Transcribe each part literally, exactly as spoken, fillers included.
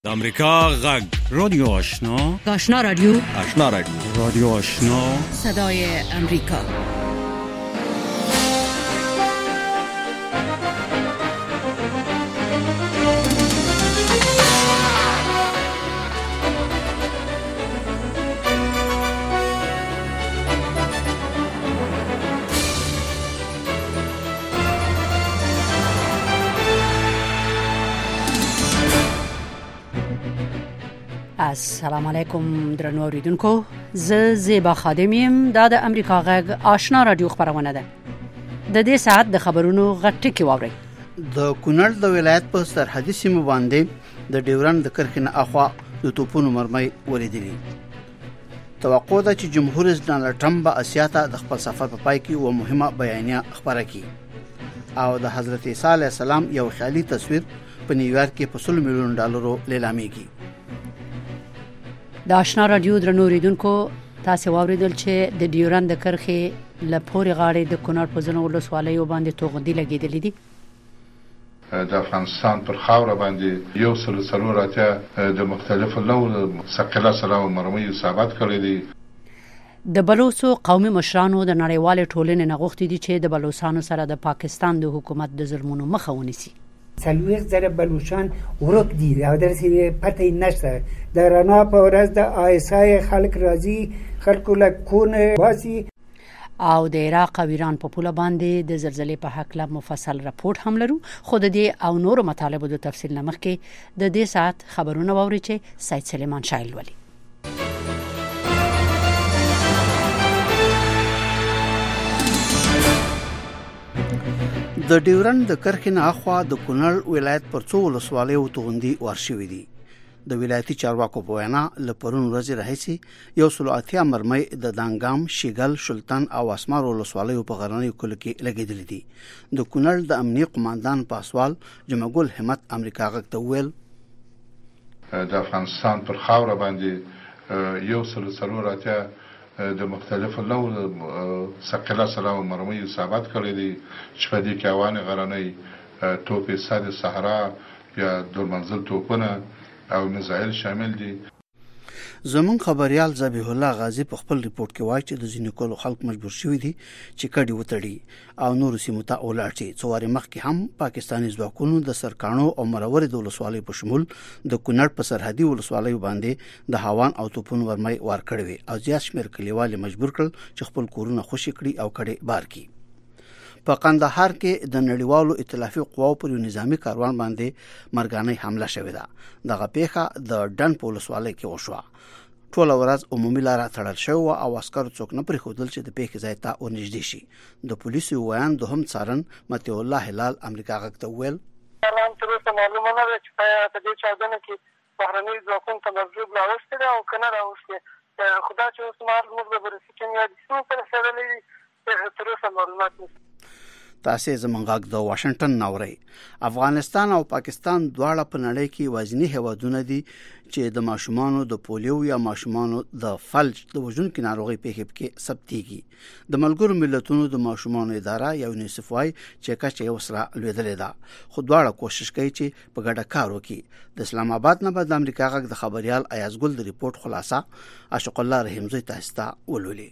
امریکا غږ رادیو آشنا آشنا رادیو آشنا رادیو رادیو آشنا صدای امریکا. السلام علیکم درنو اوریدونکو، زه زیبا خادمیم. دا د امریکا غږ آشنا رادیو خبرونه ده. د دې ساعت د خبرونو غټ کی واوري. د کونړ د ولایت په سرحدي سیمه باندې د ډیورند د کرښې نه اخوا د توپونو مرمۍ ولیدلې. توقع ده چې جمهور رئیس ډانلډ ټرمپ به اسیا ته د خپل سفر په پای کې یو مهمه بیانیه خبره کړي او د حضرت عیسی علیه السلام یو خیالي تصویر په نیویارک کې په سل میلیون ډالرو لیلامېږي. د آشنا رادیو درنو اوریدونکو، تاسو واوریدل چې د ډیورند د کرښې له پورې غاړې د کونړ په ځینو ولسوالیو باندې توغندي لګېدلې دي. د افغانستان پر خاوره باندې یو سل څلور اتیا د مختلفو ډول ثقيله سلاو مرمۍ ثابت کړې دي. د بلوڅو قومي مشرانو د نړیوال ټولنې نه غوښتي دي چې د بلوڅانو سره د پاکستان د حکومت د ظلمونو مخه ونیسي. څلوېښت زره بلوچان ورک دي او درسې پته نشته. د رڼا په ورځ د آیسای خلک راځي، خلکو له کونه باسي. او د عراق او ایران په پوله باندې د زلزلې په حق له مفصل راپورټ هم لرو، خو د دې او نورو مطالبو د تفصیل نه مخکې د دې ساعت خبرونه واوري چې سید سلیمان شایل ولي. د ډیورند د کرښې نه اخوا د کونړ ولایت پر څو ولسوالیو توغندي ورشوي دي. د ولایتي چارواکو په وینا له پرون ورځې راهیسې یو سل اتیا مرمۍ د دانګام، شیګل، شلتن او اسمار ولسوالیو په غرنیو کلو کې لګېدلې دي. د کونړ د امنیه قوماندان پاسوال جمعه ګل همت امریکا غږ ته وویل د افغانستان پر خاوره باندې یو سل څلور اتیا د مختلفو ډول ثقيله سلاو مرمۍ ثابت کړې دي چې په دې کې اوانې غرنۍ توپې صد صحرا یا دورمنزل توپونه او میزایل شامل دي. زمون خبريال ذبیح الله غازی په خپل ریپورت کې وایي چې د ځینو کولو خلک مجبور شوي دي چې کډي وتړي او نور سیمو ته ولاړ شي. څو وارې مخکې هم پاکستاني ځواکونو د سرکانو او مرورې د ولسوالۍ په شمول د کونړ په سرحدي ولسوالیو باندې د هاوان او توپونو ورمۍ وار کړې وي او زیات شمېر کلیوال مجبور کړل چې خپل کورونه خوشي کړي او کډي بار کړي. په قندهار کې د نړیوالو ائتلافي قواو پر یو نظامی کاروان باندې مرګانه حمله شوې ده. دغه پیښه د ډن په ولسوالۍ کې وشوه. ټول ورځ عمومي لاره تړل شوې او عسکرو څوک نه پرېښودل چې د پیښې ځای ته ورنږدې شي. د پولیسو ویان دوهم څارن متي الله هلال امریکا غږ ته وویل نن تر اوسه معلومه نه ده چې په دې چاودنه کې بهرني ځواکونو ته مضروب راوستې ده او که نه راوستې. خو دا چې اوس مهال زموږ د بررسي کیمیاوي سیمو سره څېړلې دي، تر اوسه معلومات نشته. تاسې زموږ غږ د واشنگټن ناوري. افغانستان او پاکستان دواړه په نړۍ کې وزنی هیوادونه دي چې د ماشومانو د پولیو یا ماشومانو د فلج د وژونکو ناروغۍ پیښې کې ثبتېږي. د ملګرو ملتونو د ماشومانو اداره یا یونیسف وايي چې کچه یې وسره لوېدلې ده، خو دواړه کوشش کوي چې په ګډه کار وکړي. د اسلام آباد نه بعد د امریکا غږ د خبريال ایاز ګل د ریپورت خلاصه عاشق الله رحیمزی تاسو ته ولولي.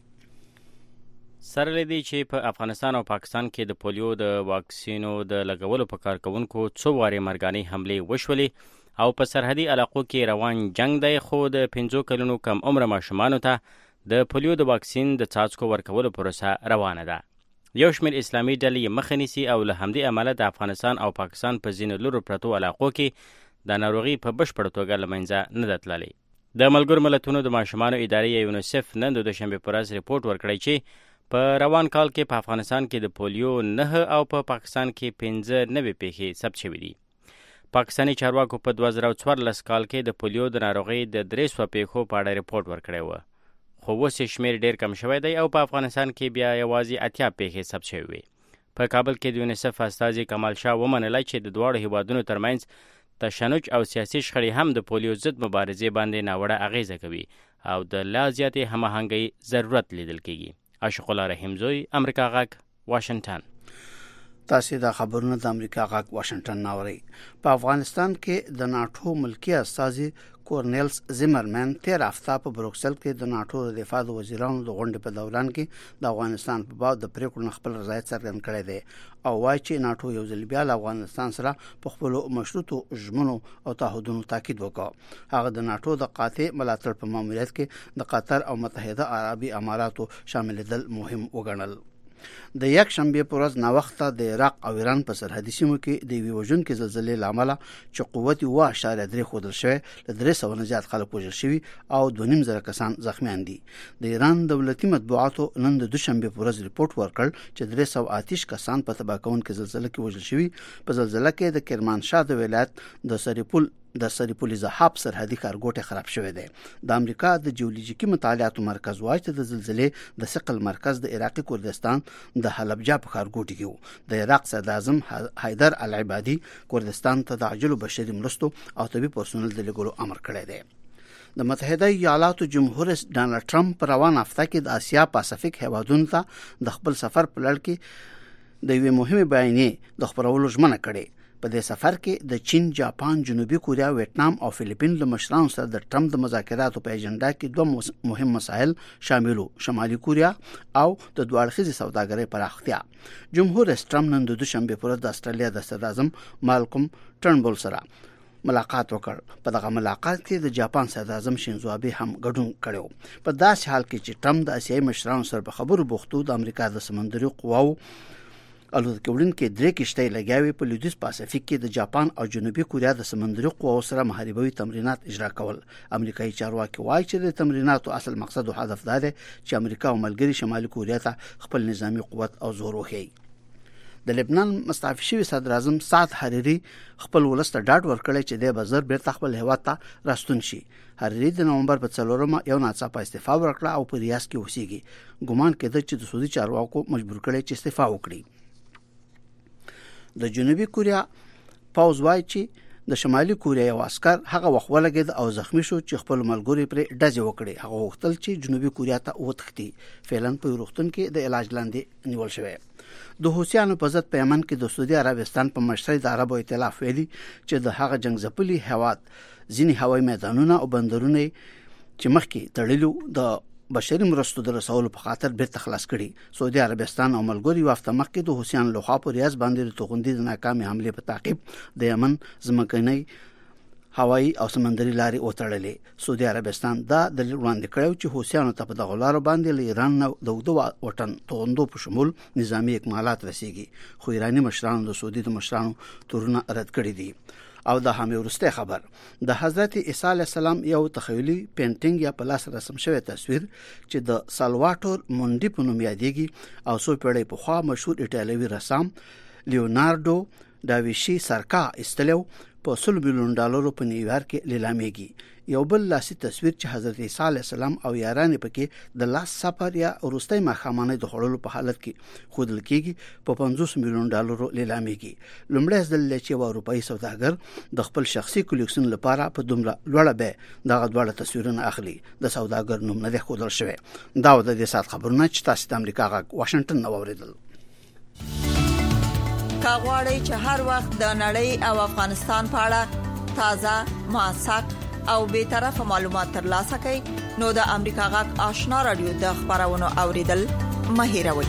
سره لدی چې په افغانستان او پاکستان کې د پولیو د واکسینو د لګولو په کار کوونکو څو وارې مرګانې حملې وشولې او په سرحدي علاقو کې روان جنگ دی، خو د پنځو کلونو کم عمر ماشومانو ته د پولیو د واکسین د څاڅکو ورکولو پروسه روانه ده. یو شمېر اسلامي ډلې مخه نیسي او له همدې امله د افغانستان او پاکستان په ځینو لرو پرتو علاقو کې د ناروغي په بشپړه توګه له منځه نه ده تللې. د ملګرو ملتونو د ماشومانو ادارې یونیسف نن د دوشنبې په ورځ ریپورټ ورکړی چې په روان کال کې په افغانستان کې د پولیو نه او په پاکستان کې پنځه نوې پیښې ثبت شوې دي. پاکستاني چارواکو په دوه زره څوارلس کال کې د پولیو د ناروغۍ د درې سوه پیښو په اړه ریپورټ ورکړی و، خو اوس یې شمېر ډېر کم شوی دی او په افغانستان کې بیا یوازې اتیا پیښې ثبت شوې وې. په کابل کې د یونیسف استازي کمال شاه ومنله چې د دواړو هیوادونو ترمنځ تشنج او سیاسي شخړې هم د پولیو ضد مبارزې باندې ناوړه اغیزه کوي او د لا زیاتې هماهنګۍ ضرورت لیدل کېږي. عاشق الله رحیمزی امریکا غږ واشنگټن. تاسو د خبرونو د امریکا غاک واشنگټن ناوړي. په افغانستان کې د ناتو ملکی استازي کورنیلز زیمرمن تیر هفته په بروکسل کې د ناتو د دفاع د وزیرانو د غونډې په دوران کې د افغانستان په باب د پریکړو خپل رضایت څرګند کړی دی او وایي چې ناتو یو ځل بیا له افغانستان سره په خپل مشروطو ژمنو او تعهدونو تاکید وکړ. هغه د ناتو د قاطع ملاتړ په ماموریت کې د قطر او متحده عربي اماراتو شاملېدل مهم وګڼل. د یک شنبه پر ورځ نا وخته د عراق او ایران په سرحدي سیمو کې د ویوژونکو زلزلې لامل چې قوت و اشاره درې خودل شوی ل درې سوه نه زیات خلک وژل شوي او دوه نیم زره کسان زخمیان دي. د ایران دولتي مطبوعاتو نن د دوشنبه پر ورځ ریپورت ورکړ چې درې سوه آتش کسان په تباکونکو زلزلې کې وژل شوي. په زلزلې کې د کرمانشاه د ولایت د سریپول د سریپول زحاب سرحدي کارګوټه خراب شوې ده. د امریکا د جیولوژیکي مطالعاتو مرکز وايي چې د زلزلې د ثقل مرکز د عراقي کردستان د حلبجه په کارګوټه کې د عراق صدر اعظم حیدر العبادي کردستان ته د عاجل بشري مرستو او طبي پرسونل د لګولو امر کړی دی. د متحده ایالاتو جمهور رئیس ډانلډ ټرمپ پر روان هفته کې د اسیا پاسفیک هیوادونو ته د خپل سفر په لړ کې د یوې مهمه بیانیې د خبرولو ژمنه کړې. په دې سفر کې د چین، جاپان، جنوبي کوریا، ویتنام او فلیپین له مشرانو سره د ټرمپ د مذاکراتو په اجنډا کې دوه مهم مسایل شامل وو: شمالي کوریا او د دوه اړخیزې سوداګرۍ پراختیا. جمهور رئیس ټرمپ نن د دوشنبه پر ورځ د استرالیا د صدر اعظم مالکم ټرنبل سره ملاقات وکړ. په دغه ملاقات کې د جاپان صدر اعظم شینزو آبه هم ګډون کړو. په داسې حال کې چې ټرمپ د اسیایي مشرانو سره په خبرو بوختو د امریکا د سمندري قواو الوتکې وړونکي درې کشتۍ لګاوي په لویدیځ پاسفیک کې د جاپان او جنوبي کوریا د سمندري قواو سره محاربوي تمرینات اجرا کول. امریکایي چارواکي وایي چې د تمریناتو اصل مقصد او هدف دا دی چې امریکا او ملګري شمالي کوریا ته خپل نظامی قوت او زور وښيي. د لبنان مستعفي شوی صدر اعظم سعد حریری خپل ولسته ډاډ ورکړی چې د بازار بیرته خپل هیواد ته راستون شي. حریری د نومبر په څلورمه یو ناڅاپه استعفا ورکړه او په ریاض کې اوسېږي. ګومان کېده چې د سعودي چارواکو مجبور کړي چې استعفا وکړي. د جنوبي کوریا پاوز وایي چې د شمالي کوریا یو عسكر هغه وخت ولګید او زخمی شو چې خپل ملګری پر ډزې وکړي. هغه وختل چې جنوبي کوریا ته وتښتي. فعلاً په روغتون کې د علاج لاندې نیول شوی. د حوثیانو په ضد په یمن کې د سعودي عربستان په مشرۍ د عربو ائتلاف ویلي چې د هغه جنگ ځپلي هواد ځینې هوایي میدانونه او بندرونه چې مخکې تړلو د بشري مرستو د رسولو په خاطر بیرته خلاص کړي. سعودي عربستان او ملګري وافته مخکې د حوثیانو لخوا په ریاض باندې د توغندي د ناکامې حمله په تعقیب د یمن ځمکنۍ هوایي او سمندري لارې وتړلې. سعودي عربستان دا د وړاندې کړو چې حوثیانو ته په دغه لارو باندې له ایران نه د اوږده وطن توغندو په شمول نظامی اکمالات رسیږي. خو ایراني مشرانو د سعودي د مشرانو تورونه رد کړي دي. او د هم ورسته خبر د حضرت عیسی علی السلام یو تخیلی پینټینګ یا په لاس رسم شوی تصویر چې د سالواټور مونډي په نوم یادېږي او څو پیړۍ پخوا مشهور ایټالوي رسام لیوناردو داویشي سرکا استلو په سل میلیون ډالرو په نیویارک کې لیلامېږي. یو بل لاسي تصویر چې حضرت عیسی علی السلام او یاران پکې د لاس سفر یا وروستي مخامنه د خړلو په حالت کې خودل کېږي په پنځوس میلیون ډالرو لیلامېږي. لومړی ځل چې یو اروپאי سوداګر د خپل شخصي کلیکشن لپاره په دومره لوړه به دغه ډول تصویرونه اخلي. د سوداګر نوم نه خودل شوی. دا د دې سات خبرونه چې تاسو د امریکا غا واشنگټن نو اوریدل. کاغوري چې هر وخت د نړۍ او افغانستان په اړه تازه موثق او به طرفه معلومات ترلاسه کړئ نو د امریکا غاک آشنا رادیو د خبرونو اوریدل مهیروي.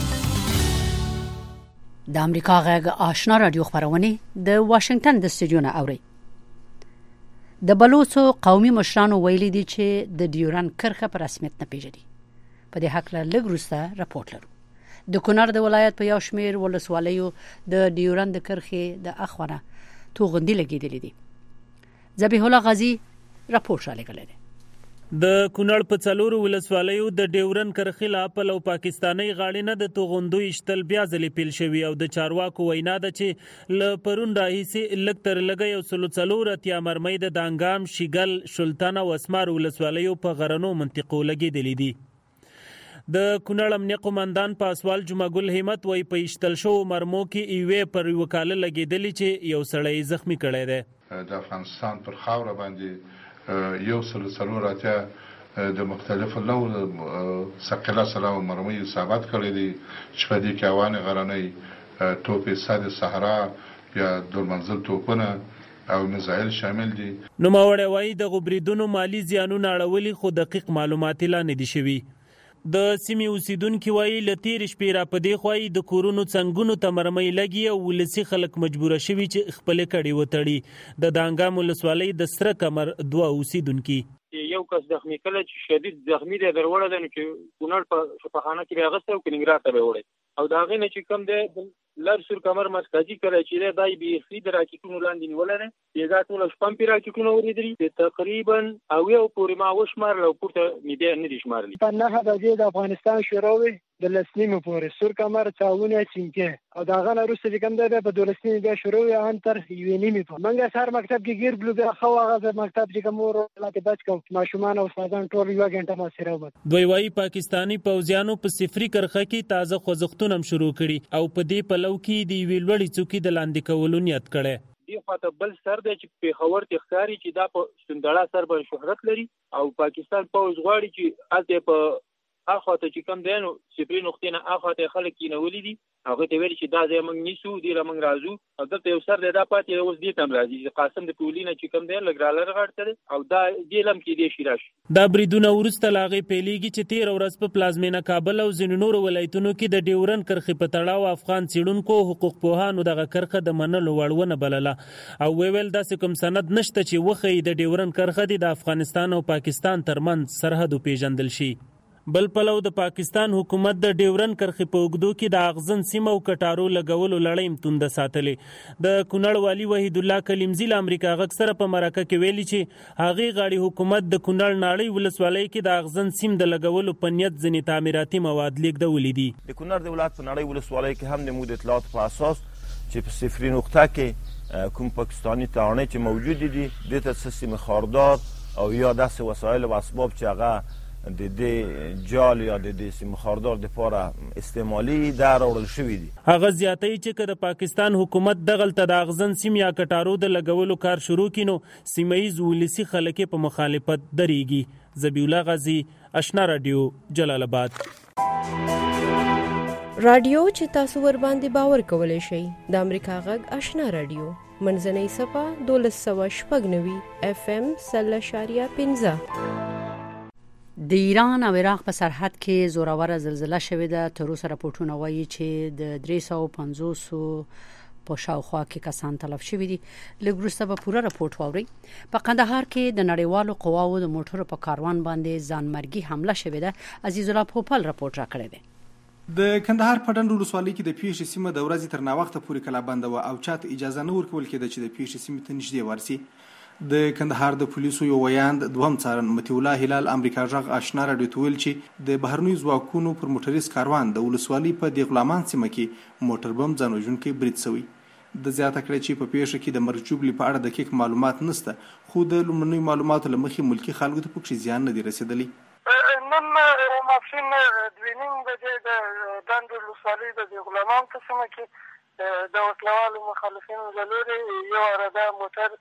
د امریکا غاک آشنا رادیو خبرونه د واشنگټن د استودیو نه اوري. د بلوچو قومي مشرانو ویلي دي چې د ډیورن کرښه په رسمیت نه پیژني. په دې حق له لګروسته راپورټ لرو. د کونړ د ولایت په یو شمیر ولسوالیو د ډیورن د کرښې د اخونه توغندي لګیدلې دي. ذبیح الله غازی راپور را لګلې ده. د کونړ په څلورو ولسوالیو د ډیورن کرښې لا په لو پاکستاني غاړې نه د توغندو اشتل بیا ځلې پیل شوی او د چارواکو وینا ده چې ل پرون راهیسي لکتر لګي او سلو څلور اتیا مرمۍ د دانګام شیګل سلطان او اسمار ولسوالیو په غرنو منطقو لګیدلې دي. د کونړ امنیه قومندان پاسوال جمعګل همت وای په اشتل شو مرمو کې ایوه پر وکاله لګیدلی چې یو سړی زخمی کړی دی. د افغانستان پر خاوره باندې یو سل څلور اتیا د مختلفو ډول ثقيله سلاو مرمۍ ثابت کړی دي چې په دې کې اوانه غرنۍ توپ صد صحرا یا دورمنزل توپونه او میزایل شامل دي. نو ماوړی وایي د غبرېدونو مالی زیانونه اړولي خو دقیق معلومات لا نه دي شوي. د سیمې اوسیدونکي وایي له تېرې شپې راپدې خوایي د کورونو څنګونو ته مرمۍ لګي او ولسي خلک مجبوره شوي چې خپلې کړې وتړي. د دانګام ولسوالۍ د سره کمر دوه اوسیدونکي یو کس زخمی کله چې شدید زخمی دی دروړه ده نو چې کونړ په شفاخانه کې راغسته او کنګرا ته به وړي او دا غي نه چې کم دی لر سر کمر مسکاجي کړی چې دای بي خي د راکټونو لاندې نیولای نه یګا ټول شپم پی راکټونو ورېدري تقریبا او یو پورې ما وشمار لو پورته مې نه دي شمارلي. په نه بجې د افغانستان شروع د لسنیمو پورې سر کمر چاونه چینکه او دا غنه روسي چې کم دی په دولسنیمو بیا شروع ان تر یو نیمه په منګه سر مکتب کې گیر بلو بیا خو هغه مکتب چې کوم ورته بچ کوم ماشومان او استادان ټول یو غنټه ما سره وبد. دوی وايي پاکستانی پوځیانو په صفري کرخه کې تازه خوځښتونه شروع کړي او په دې پلو کې دی ویلوړی څوکي د لاندې کولو نیت کړي. دی خاطر بل سر دی چې په خبر تخکاری چې دا په سندړه سر باندې شهرت لري او پاکستان پوځ غواړي چې اته په اخواته چې کم دینو سپری نقطې نه اخواته خلک کینولې دي هغه ته ویل چې دا زمونږ نیسو دی رمنګ رازو او دلته یو سر دی دا پاتې اوس دې تم راځي چې قاسم د پولینا چې کم دی لګرالر غړته او دا دې لم کې دی شیراش. دا بریدونه ورسته لاغې پیلیږي چې تیر ورځ په پلازمینه کابل او ځینو نورو ولایتونو کې د ډیورن کرخې په تړاو افغان څېړونکو حقوق پوهانو دغه کرخه د منلو وړونه بلله او ویل داسې کوم سند نشته چې وخی د ډیورن کرخه د افغانستان او پاکستان ترمنځ سرحد پیژندل شي. بل پلو د پاکستان حکومت د ډیورن کرخې په اوږدو کې د اغزن سیمه او کټارو لګولو لړۍ تونده ساتلې. د کونړ والي وحید الله کلیمزی له امریکا غږ سره په مرکه کې ویلي چې هغې غاړي حکومت د کونړ ناړۍ ولسوالۍ کې د اغزن سیم د لګولو په نیت ځینې تعمیراتي مواد لیږدولي دي. د کونړ د ولایت په ناړۍ ولسوالۍ کې هم د مود اطلاعات په اساس چې په صفري نقطه کې کوم پاکستاني تاڼې چې موجود دي د ته سیم خاردار او یا داسې وسایل او اسباب چې هغه د دې جال یا د دې سیم خاردار د پاره استعمالي در اورل شوې دي. هغه زیاتې چې کله پاکستان حکومت دغلته د اغزن سیم یا کټارو د لګولو کار شروع کینو سیمایي ولسی خلک په مخالفت دریږي. ذبیح الله غازی آشنا رادیو جلال آباد. رادیو چې تاسو ور باندې باور کولای شئ د امریکا غږ آشنا رادیو منځنۍ صفه دولس سوه شپږ نوي اف ام سل اشاریه پنځه. د ایران او عراق په سرحد کې زوروره زلزلہ شوې ده. تر اوسه راپورټونه وایي چې د درې سوه پنځوس په شاوخوا کې کسان تلف شوي دي. لږ وروسته به پوره راپورټ واورئ. په قندهار کې د نړیوالو قواو د موټرو په کاروان باندې ځانمرګي حمله شوې ده. عزیز الله پوپل راپورټ راکړی دی. د کندهار په ډنډ ولسوالۍ کې د پیښې سیمه د ورځې تر ناوخته پورې کلا بنده وه او چاته اجازه نه ورکول کېده چې د پیښې سیمې ته نږدې ورسي. د کندهار د پولیسو یو ویاند دوهم څارن متي الله هلال امریکا غږ آشنا راډیو ته ویل چې د بهرنیو ځواکونو پر موټریس کاروان د ولسوالۍ په د غلامان سیمه کې موټر بم ځان وژونکی برید شوی. د زیاته کړی چې په پیښه کې د مرګ جوړې په اړه دقیق معلومات نشته خو د لومړنیو معلوماتو له مخې ملکی خلکو ته پکې زیان نه دی رسیدلی. نن مافین دوینین بجې د ډنډ ولسوالۍ د غلامان په سیمه کې د وسلوالو مخالفینو له لورې یو اراده موټر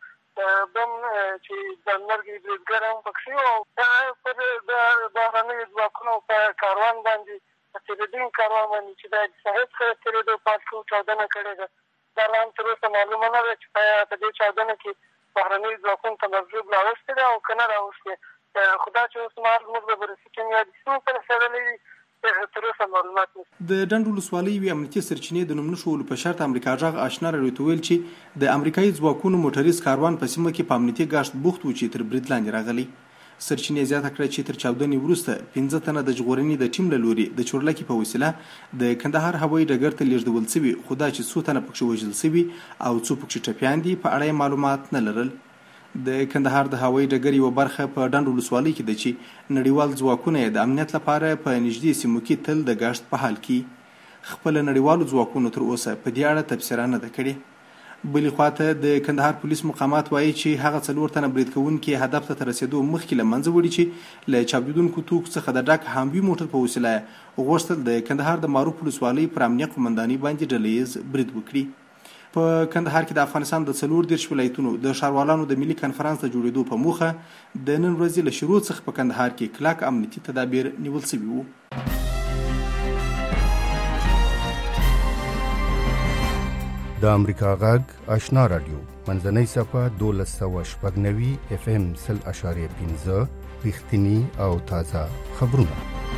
بم چې ځانمرګي بریدګر هم پکښې او پر د بهرنیو ځواکونو په کاروان باندې په تېرېدونکي کاروان باندې چې دا د صاحب سره تېرېدو پاتې چاودنه کړې ده. دا لا هم تر اوسه معلومه نه ده چې په دې چاودنه کې بهرنیو ځواکونو ته مضروب راوستې ده او که نه راوستې. خو دا چې اوس مهال زموږ د بررسي کیمیاوي سیمو سره څېړلې دي تر اوسه معلومات نشته. د ډنډ ولسوالۍ یوې امنیتي سرچینې د نوم نه ښوولو په شرط امریکا غږ آشنا راډیو ته ویل چې د امریکایي ځواکونو موټریز کاروان په سیمه کې په امنیتي ګاشت بوخت و چې تر برید لاندې راغلی. سرچینې زیاته کړه چې تر چاودنې وروسته پنځه تنه د ژغورنې د ټیم له لوري د چورلکې په وسیله د کندهار هوایي ډګر ته لیږدول شوي خو دا چې څو تنه پکښې وژل شوي او څو پکښې ټپیان دي په اړه یې معلومات نه لرل. د کندهار د هوایي ډګر یوه برخه په ډنډ ولسوالۍ کې ده چې نړیوال ځواکونه یې د امنیت لپاره په نږدې سیمو کې تل د ګشت په حال کې. خپله نړیوالو ځواکونو تر اوسه په دې اړه تبصره نه ده کړې. بلې خواته د کندهار پولیس مقامات وایي چې هغه څلور تنه برید کوونکي هدف ته تر رسېدو مخکې له منځه وړي چې له چاودېدونکو توکو څخه د ډک هاموي موټر په وسیله غوښتل د کندهار د معروف ولسوالۍ پر امنیه قومندانۍ باندې ډله ییز برید وکړي. په کندهار کې د افغانستان د څلور دېرش ولایتونو د ښاروالانو د ملي کنفرانس د جوړېدو په موخه د نن ورځې له شروع څخه په کندهار کې کلک امنیتي تدابیر نیول شوي وو. د امریکا غږ آشنا رادیو منځنۍ صفه دولس سوه شپږ نوي اف ام سل اشاریه پنځه رښتینی او تازه خبرونه.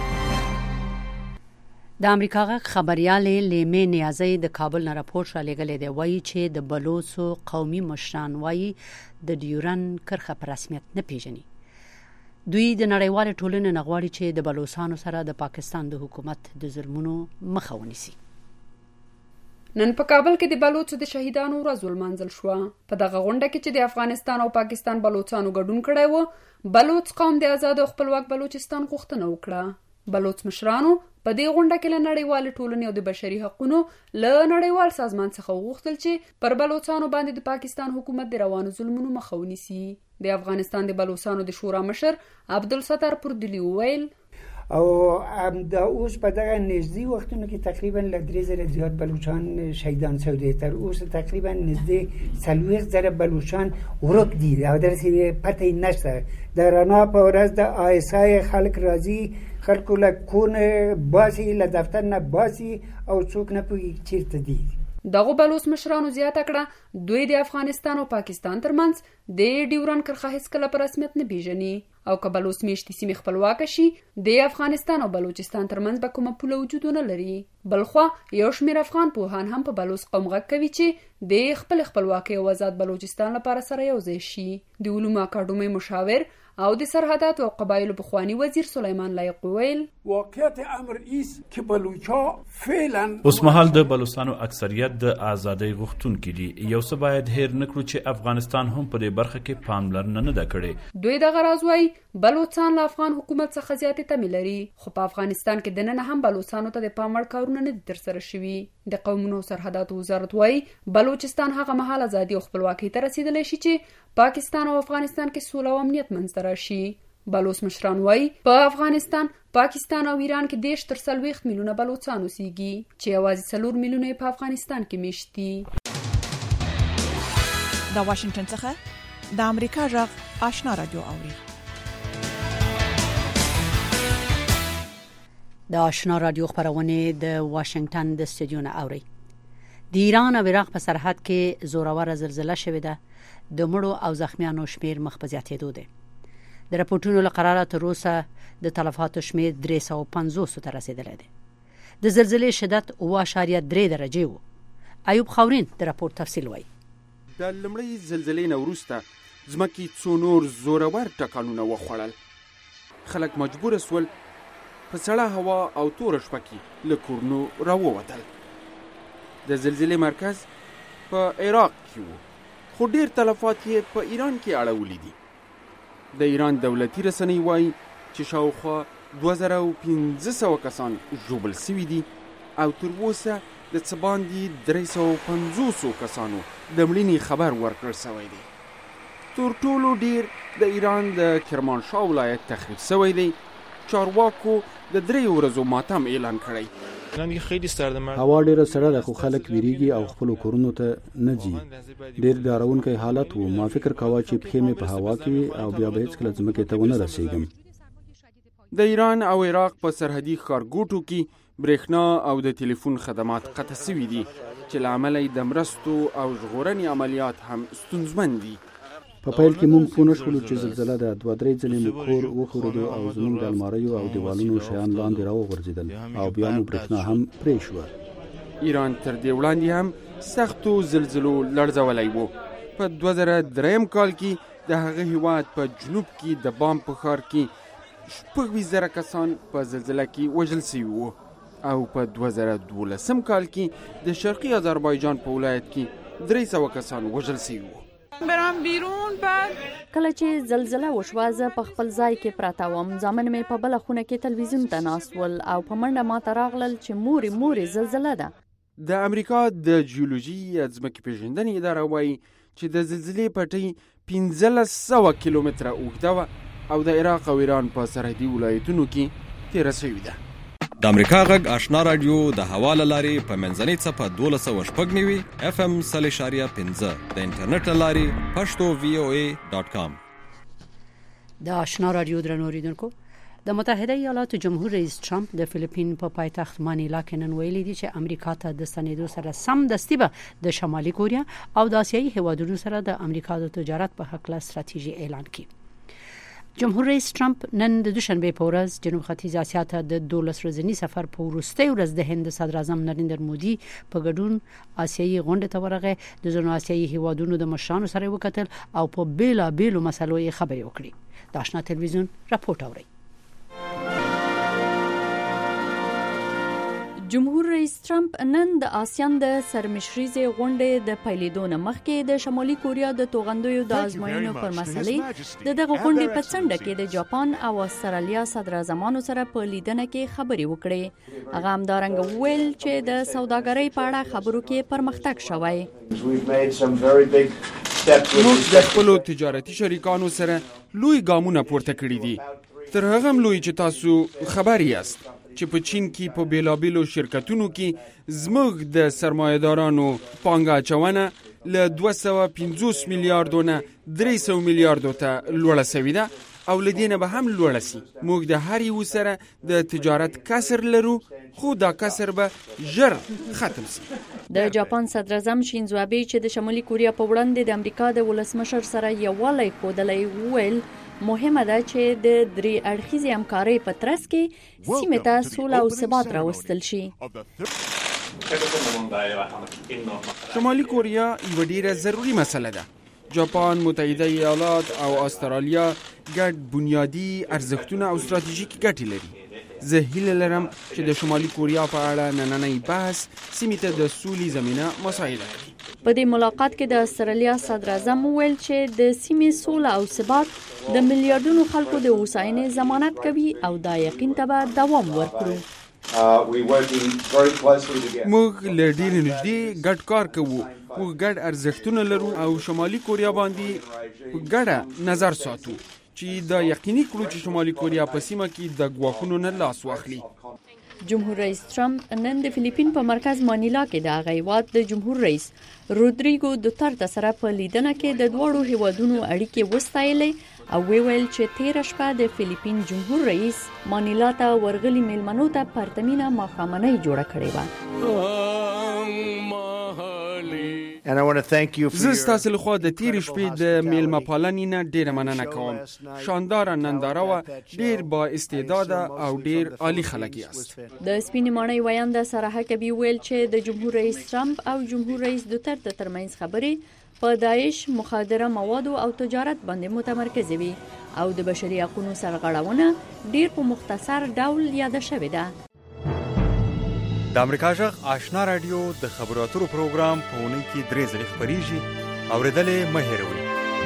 د امریکا غږ خبريالې لیمې نیازی د کابل نه راپور را لګلې دی، وایي چې د بلوڅو قومي مشران وایي د ډیورن کرښه په رسمیت نه پیژني. دوی د نړیوال ټولنې نغواړي چې د بلوڅانو سره د پاکستان د حکومت د ظلمونو مخه ونیسي. نن په کابل کې د بلوڅو د شهیدانو ورځ ولمانځل شو. په دغه غونډه کې چې د افغانستان او پاکستان بلوڅانو ګډون کړی و، بلوڅ قوم د آزاد او خپلواک بلوچستان غوښتنه وکړه. بلوڅ مشرانو په دې غونډه کې له نړیوال ټولنې او د بشري حقوقو له نړیوال سازمان څخه وغوښتل چې پر بلوڅانو باندې د پاکستان حکومت د روانو ظلمونو مخه ونیسي. د افغانستان د بلوڅانو د شورا مشر عبدالستار پردلی وویل او دا اوس په دغه نږدې وختونو کې تقریبا له درې زره زیات بلوچان شهیدان شوي دي. تر اوسه تقریبا نږدې څلوېښت زره بلوچان ورک دي او درسې پته یې نشته. د رڼا په ورځ د آیسای خلک راځي، خلکو له کون باسي، له دفتر نه باسي او څوک نه پوهېږي چېرته دي. دغه بلوڅ مشرانو زیاته کړه دوی د افغانستان او پاکستان ترمنځ د ډیورن کرښه هیڅکله په رسمیت نه پیژني او که بلوڅ میشتي سیمې خپلواکه شي د افغانستان او بلوچستان ترمنځ به کومه پوله وجود نه لري. بلخوا یو شمېر افغان پوهان هم په بلوڅ قوم غږ کوي چې د خپل خپلواکۍ او آزاد بلوچستان لپاره سره یو ځای شي. د علومو اکاډمۍ مشاور او د سرحدات او قبایلو پخوانی وزیر سلیمان لایق ویل واقعیت امر ایست که بلوچا فعلا اوس مهال د بلوچستانو اکثریت د ازادۍ غوښتونکي دي. یو څه باید هیر نکړو چې افغانستان هم په دې برخه کې پاملرنه نه ده کړې. دوی دغه راز وایي بلوچستان له افغان حکومت څخه زیاتې تمې لري، خو په افغانستان کې دننه هم بلوچستانو ته د پام وړ کارونه نه دي ترسره شوي. د قومونو سرحداتو وزارت وایي بلوچستان هغه مهال ازادي او خپلواکۍ ته رسیدلی شي چې پاکستان او افغانستان کې سوله او امنیت منځته راشي. بلوڅ مشران وایي په افغانستان، پاکستان او ایران کې دیش تر څلوېښت میلیونه بلوڅان اوسېږي چې یوازې څلور میلیونه په افغانستان کې میشت دي. د واشنگټن څخه د امریکا غږ آشنا رادیو اوري. د آشنا رادیو خبرونه د واشنگټن د استودیو نه اوري. د ایران او عراق په سرحد کې زوروره زلزلہ شوې ده. د مړو او زخمیانو شمیر مخ په زیاتېدو دی. د راپورټونو له قراره تر اوسه د تلفاتو شمیر درې سوه پنځوس ته رسیدلی دی. د زلزلې شدت اوه اعشاریه درې درجې و. ایوب خاورین د راپور تفصیل وایي. د لومړۍ زلزلې نه وروسته ځمکې څو نور زورور ټکانونه وخوړل. خلک مجبور سول په سړه هوا او توره شپه کې له کورونو راووتل. د زلزلې مرکز په عراق کې و، خو ډیر تلفات یې په ایران کې اړولي دي. د ایران دولتي رسنۍ وایي چې شاوخوا دوه زره او پنځه سوه کسان ژوبل سوي دي او تر اوسه د څه باندې درې سوه پنځوسو کسانو د مړینې خبر ورکړل سوی دی. تر ټولو ډیر د ایران د کرمانشاه ولایت تخریب سوی دی. چارواکو د درې ورځو ماتم اعلان کړی. هوا ډیره سړه ده خو خلک ویریږي او خپل کورونو ته نه ځي. ډیر ډارونکی حالت وو. ما فکر کاوه چې پښې مې په هوا کې او بیا به هیڅکله ځمکې ته ونه رسیږم. د ایران او عراق په سرحدي ښارګوټو کې برېښنا او د ټلیفون خدمات قطع سوي دي چې له امله د مرستو او ژغورنې عملیات هم ستونزمن دي. په پیل کې موږ پوه نه شولو چې زلزله ده. دوه درې ځلې مو کور وښورېدو او زموږ د الماریو او دیوالونو شیان لاندې راوغورځېدل او بیا مو برېښنا هم پرې شوه. ایران تر دې وړاندې هم سختو زلزلو لړزولی و. په دوه زره دریم کال کې د هغه هیواد په جنوب کې د بام په ښار کې شپږ ویشت زره کسان په زلزله کې وژل سوي وو او په دوه زره دولسم کال کې د شرقي آذربایجان په ولایت کې درې سوه کسان وژل سوي وو. برام بیرون بعد کله چې زلزله وشوه زه په خپل ځای کې پراته وم. زامن مې په بله خونه کې تلویزیون ته ناست ول او په منډه ماته راغلل چې مورې مورې زلزله ده. د امریکا د جیولوژي یا ځمکې پیژندنې اداره وایي چې د زلزلې پټۍ پنځلس سوه کیلومتره اوږده وه او د عراق او ایران په سرحدي ولایتونو کې تیره شوې ده. د امریکا غږ آشنا رادیو د هوا له لارې په منځنۍ څپه دولس سوه شپږ نوي اف ام سل اشاریه پنځه د انټرنیټ له لارې پښتو وی او ای ډاټ کام. د آشنا رادیو درنو اوریدونکو د متحده ایالاتو جمهور رئیس ترامپ د فلیپین په پایتخت مانیلا کې نن ویلي دي چې امریکا ته د ستنېدو سره سم دستي به د شمالي کوریا او د آسیایي هیوادونو سره د امریکا د تجارت په حق له ستراتیژي اعلان کړي. جمهور رئیس ترامپ نن د دوشنبه په ورځ جنوب ختیځ اسیا ته د دولس ورځني سفر په وروستۍ ورځ د هند صدر اعظم نریندر مودي په ګډون آسیایي غونډه ته ورغی. د ځینو آسیایي هیوادونو د مشرانو سره وکتل او په بیلا بیلو مسلو یې خبرې وکړي. د آشنا تلویزیون راپورټ اوري. جمهور رئیس ترامپ نن د آسیان د سرمشریزې غونډې د پیلېدو مخکې د شمالي کوریا د توغندیو د آزموینو پر مسلې د دغه غونډې په څنډه کې د جاپان او استرالیا صدر اعظمانو سره په لیدنه کې خبرې وکړې. هغه همدارنګه وویل چې د سوداګرۍ په اړه خبرو کې پرمختګ شوی. موږ د خپلو تجارتي شریکانو سره لوی ګامونه پورته کړي دي. تر هغه هم لوی چې تاسو خبر یاست چې په چین کې په بیلابیلو شرکتونو کې زموږ د سرمایه‌دارانو پانګه اچونه له دوه سوه پنځوس میلیارډو نه درې سوه میلیارډو ته لوړه شوې ده او له دې نه به هم لوړه شي. موږ د هر یو سره د تجارت کسر لرو خو دا کسر به ژر ختم شي. د جاپان صدر اعظم شینزو آبه چې د شمالي کوریا په وړاندې د امریکا د ولسمشر سره یووالی ښودلی وویل مهمه ده چې د درې اړخیزې همکارۍ په ترڅ کې سیمې ته سوله او ثبات راوستل شي. شمالي کوریا یوه ډیره ضروري مسله ده. جاپان، متحده ایالات او استرالیا ګډ بنیادی ارزښتونه او ستراتیژیکي ګټې لري. زه هیله لرم چې د شمالي کوریا په اړه نننی بحث سیمې ته د سولې زمینه مساعده کړي. په دې ملاقات کې د استرالیا صدر اعظم وویل چې د سیمې سوله او ثبات د میلیارډونو خلکو د هوساینې ضمانت کوي او دا یقین ته به دوام ورکړو. موږ له ډېرې نږدې ګډ کار کوو. موږ ګډ ارزښتونه لرو او شمالي کوریا باندې په ګډه نظر ساتو چې دا یقیني کړو چې شمالي کوریا په سیمه کې د ګواښونو نه لاس واخلي. جمهور رئیس ترامپ نن د فلیپین په مرکز مانیلا کې د هغه هیواد د جمهور رئیس رودریګو دوترته سره په لیدنه کې د دواړو هیوادونو اړیکې وستایلې او ویل چې تیر شپه د فلیپین جمهور رئیس مانیلا ته ورغلي میلمنو ته پرتمینه ماښامنۍ جوړه کړې وه. زه ستاسو له خوا د تیر شپې د میلمه پالنې نه ډیره مننه کوم. شانداره ننداره وه، ډیر با استعداده او ډیر عالی خلک یاست. د سپینې ماڼۍ ویانده سره حکبي ویل چې د جمهور رئیس ترامپ او جمهور رئیس دوترته ترمنځ خبرې په داعش، مخدره موادو او تجارت باندې متمرکز وي او د بشري حقوقو سرغړونه ډیر په مختصر ډول یاد شوې ده. د امریکا جغ آشنا رادیو د خبرو اترو پروګرام په اونۍ کې درې ځلې خپریږي. اورېدلې مه هېروئ.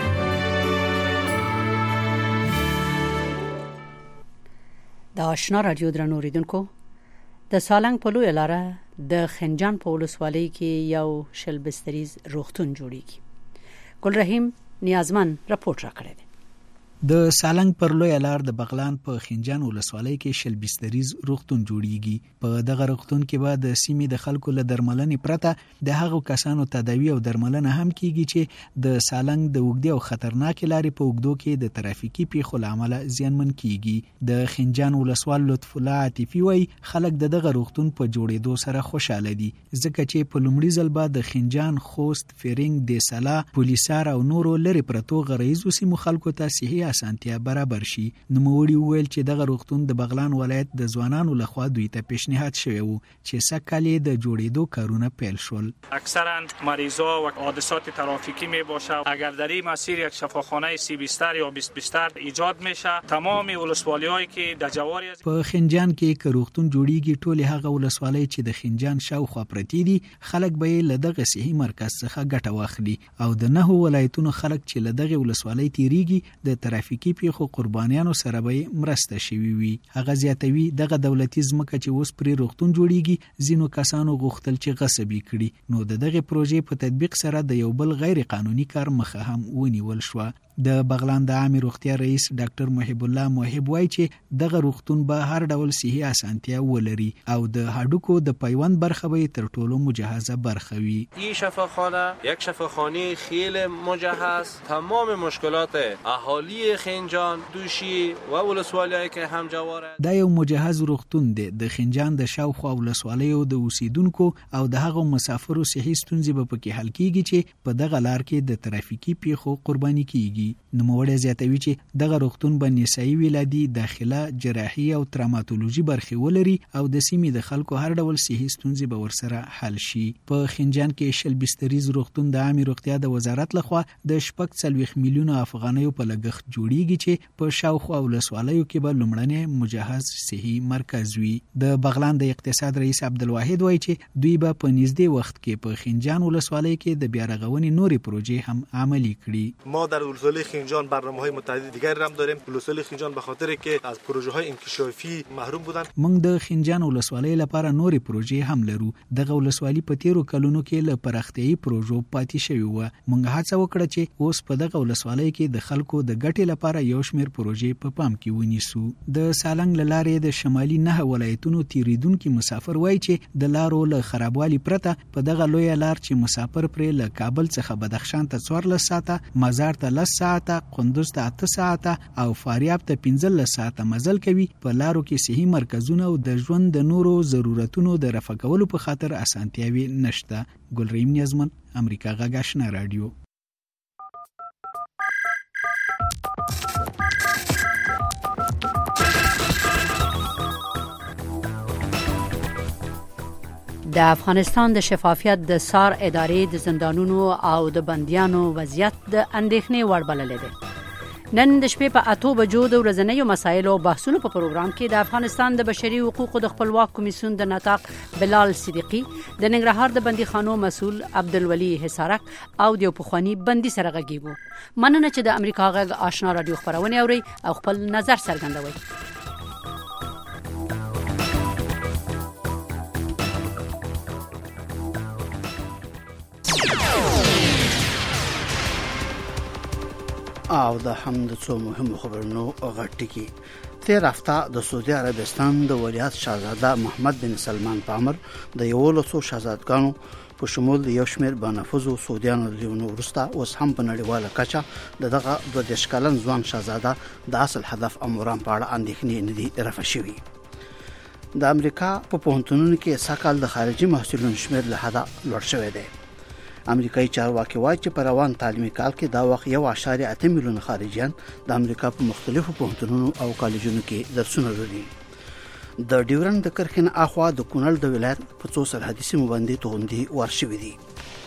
د آشنا رادیو درنو اوریدونکو، د سالنګ په لویه لاره د خنجان په ولسوالۍ کې یو شل بستریز روغتون جوړیږي. ګل رحیم نیازمن راپورټ راکړی دی. د سالنګ پر لوی لار د بغلان په خنجان ولسوالۍ کې شل بستریز روغتون جوړیږي. په دغه روغتون کې به د سیمې د خلکو له درملنې پرته د هغو کسانو تداوی او درملنه هم کیږي چې د سالنګ د اوږدې او خطرناکې لارې په اوږدو کې د ترافیکي پیښو له امله زیانمن کیږي. د خنجان ولسوال لطف الله عاطفي وایي خلک د دغه روغتون په جوړېدو سره خوشاله دي، ځکه چې په لومړي ځل به د خنجان، خوست، فرنګ، دیسلا، پولیسار او نورو لرې پرتو غرایزو سیمو خلکو ته صحي اسانتیا برابر شي. نوموړي وویل چې دغه روغتون د بغلان ولایت د ځوانانو لخوا دوی ته پیشنهاد شوی وو چې سږ کال یې د جوړېدو کارونه پیل شول. اکثرا مریضا و حادثات ترافیکی می باشه. اگر در این مسیر یک شفاخانه سی بستر یا بیست بستر ایجاد میشه، تمام ولسوالی‌هایی که در جواری از په خنجان کې که روغتون جوړیږي ټول هغه ولسوالۍ چې د خنجان شاوخوا پرتې دي خلک به له دغه صحي مرکز څخه ګټه واخلي او د نهو ولایتونو خلک چې له دغه ولسوالۍ تیریږي د ترافیکي پیښو قربانیانو سره به مرسته شوي وي. هغه زیاتوي دغه دولتي ځمکه چې اوس پرې روغتون جوړیږي ځینو کسانو غوښتل چې غصب کړي، نو د دغه پروژې په تطبیق سره د یو بل غیر قانوني کار مخه هم ونیول شو. د بغلان د عامه روغتیا رئیس ډاکټر محب الله محب وایي چې دغه روغتون به هر ډول صحي اسانتیا ولري او د هډوکو د پیوند برخه به تر ټولو مجهزه برخه وي. این شفاخانه یک شفاخانه خیلی مجهز، تمام مشکلات اهالی خنجان، دوشی و ولسوالیایی که همجواره. دا یو مجهز روغتون دی د خنجان د شاوخوا ولسوالیو د اوسیدونکو او د هغو مسافرو صحي ستونزې به پکې حل کیږي چې په دغه لار کې د ترافیکي پیښو قرباني کیږي. نوموړی زیاتوي چې دغه روغتون به نسایي ولادي، داخله، جراحي او تراماتولوژي برخې ولري او د سیمې د خلکو هر ډول صحي ستونزې به ورسره حل شي. په خنجان کې شل بستریز روغتون د عامه روغتیا د وزارت لخوا د شپږ څلوېښت میلیونو افغانیو په لګښت جوړیږي چې په شاوخوا ولسوالیو کې به لومړنی مجهز صحي مرکز وي. د بغلان د اقتصاد رئیس عبدالواحد وایي چې دوی به په نږدې وخت کې په خنجان ولسوالۍ کې د بیارغونې نورې پروژې هم عملي کړي. ما در ولسوالی خنجان برنامه‌های متعدد دیگر هم داریم. ولسوالی خنجان به خاطر که از پروژه‌های انکشافی محروم بودن، موږ د خنجان ولسوالۍ لپاره نورې پروژې هم لرو. دغه ولسوالۍ په تیرو کلونو کې له پراختیايي پروژو پاتې شوې و. موږ هڅه وکړه چې اوس په دغه ولسوالۍ کې د خلکو د ګټې لپاره یو شمېر پروژې په پام کې ونیسو. د سالنګ له لارې د شمالي نه ولایتونو تیریدونکو مسافر وایي چې د لارو له خرابوالي پرته په دغه لوی لار چې مسافر پرې له کابل څخه بدخشان ته څوارلس ساعته، مزار ته لس ساعته، قندوز ته اته ساعته او فاریاب ته پنځلس ساعته مزل کوي. په لارو کې صحي مرکزونه او د ژوند د نورو ضرورتونو د رفع کولو په خاطر اسانتیاوي نشته. ګلریم نیازمن، امریکا غږ آشنا رادیو. د افغانستان د شفافیت د سار ادارې د زندانونو او د بندیانو وضعیت د اندېښنې وړ بللی دی. نن د شپې په اتو بجو د ورځنیو مسایلو او بحثونو په پروګرام کې د افغانستان د بشري حقوقو د خپلواک کمیسیون د ناطق بلال صدیقي، د ننګرهار د بندیخانو مسؤل عبدالولي حسارک او د پخوانی بندي سره غږیږو. مننه چې د امریکا غږ آشنا رادیو خبرونه اوري او خپل نظر څرګندوي. او د هم د څو مهمو خبرونو غټ کی. تیر هفته د سعودي عربستان د ولیعهد شاهزاده محمد بن سلمان په امر د یولسو شاهزادګانو په شمول د یو شمېر بنفوذو سعودیانو د دیونو وروسته اوس هم په نړیواله کچه د دغه دوه دېرش کلن ځوان شاهزاده د اصل هدف اموران په اړه اندېښنې نه دي رفع شوي. د امریکا په پوهنتونونو کې سږکال د خارجي محصلینو شمېر له حده لوړ شوی دی. امریکایي چارواکي وایي چې په روان تعلیمي کال کې دا وخت یو اعشاریه اته میلیونه خارجیان د امریکا په مختلفو پوهنتونونو او کالجونو کې درسونه لولي. د ډیورن د کرخین اخوا د کونړ د ولایت په څو سرحدي سیمو باندې توغندي ورشوي دي.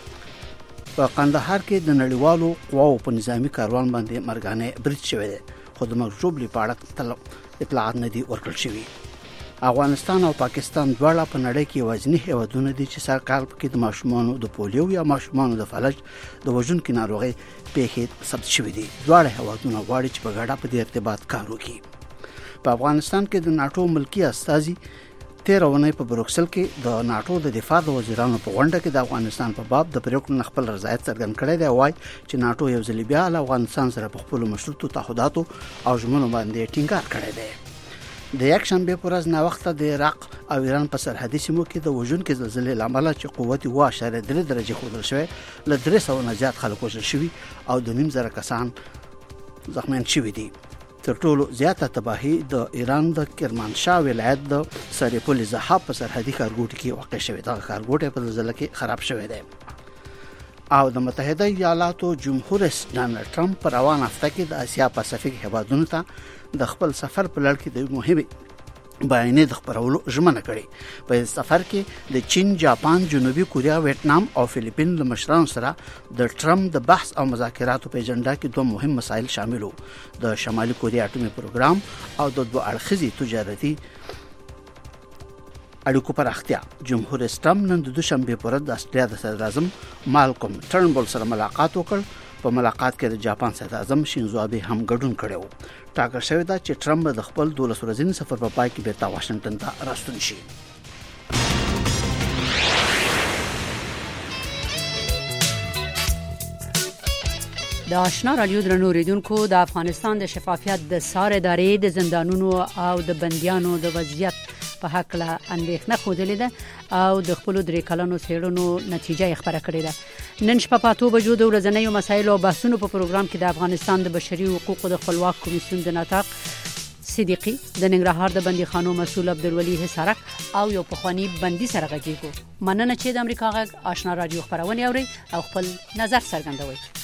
په قندهار کې د نړیوالو قواو په نظامی کاروان باندې مرګانه برید شوی دی، خو د مرګ ژوبلې په اړه اطلاعات نه دي ورکړل شوي. افغانستان او پاکستان دواړه په نړۍ کې وزنی هیوادونه دي چې سر کال کې د ماشومانو د پولیو یا ماشومانو د فلج د وژونکو ناروغۍ پیښې ثبت شوې دي. دواړه هیوادونه غواړي چې په ګډه په دې ارتباط کار وکړي. په افغانستان کې د ناټو ملکی استازي تیر اونۍ په بروکسل کې د ناټو د دفاع د وزیرانو په غونډه کې د افغانستان په باب د پریکړو خپل رضایت څرګند کړی دی. وایي چې ناټو یو ځل بیا له افغانستان سره په خپل مشروطو تعهداتو او ژمنو باندې ټینګار کړی دی. د یک شنبه پر ورځ نا وخت د عراق او ایران په سرحدي سیمو کې د وژونکو زلزلې لامل چې قوت یې واشه درې درجه خودل شوی، له درې سوه نه زیات خلک وژل شوي او د نیم زره کسان زخمیان شوي دي. تر ټولو زیاته تباهي د ایران د کرمانشاه ولایت د سریپول زحاب په سرحدي ښارګوټي کې واقع شوی. دغه ښارګوټی په زلزلې کې خراب شوی دی. او د متحده ایالاتو جمهور رئیس ډانلډ ټرمپ په روان هفته کې د اسیا پاسفیک هیوادونو ته د خپل سفر په لړ کې د مهمه بیانیه د خبرولو ژمنه کړې. په سفر کې د چین، جاپان، جنوبي کوریا، ویتنام او فلیپین له مشرانو سره د ټرمپ د بحث او مذاکراتو په اجنډا کې دوه مهم مسایل شامل وو: د شمالي کوریا اټومي پروګرام او د دوه اړخیزې تجارتي اړیکو پراختیا. جمهور رئیس ټرمپ نن د دوشنبه په ورځ د استرالیا د صدر اعظم مالکوم ټرنبل سره ملاقات وکړ. په ملاقات کې د جاپان صدر اعظم شینزو آبه هم ګډون کړو. ټاکل شوی دا چې ټرمپ د خپل دولس ورځني سفر په پای کې بیرته واشنگټن ته راستون شي. د آشنا رادیو درنو ریډونکو د افغانستان د شفافیت د سار ادارې د زندانونو او د بندیانو د وضعیت په حق له اندېښنه خوده ده او د خپل درې کلنو څېړنو نتیجه یې خبره کړې ده. نن شپه په اته بجو د ورځنیو مسایلو او بحثونو په پروګرام کې د افغانستان د بشري حقوقو د خپلواک کمیسیون د ناطق صدیقی د ننګرهار د بندي خانو مسؤل عبدالولي حسارک او یو پخوانی بندي سره غږیږو. مننه چې د امریکا غږ آشنا رادیو خبرونه اوري او خپل نظر څرګندوي.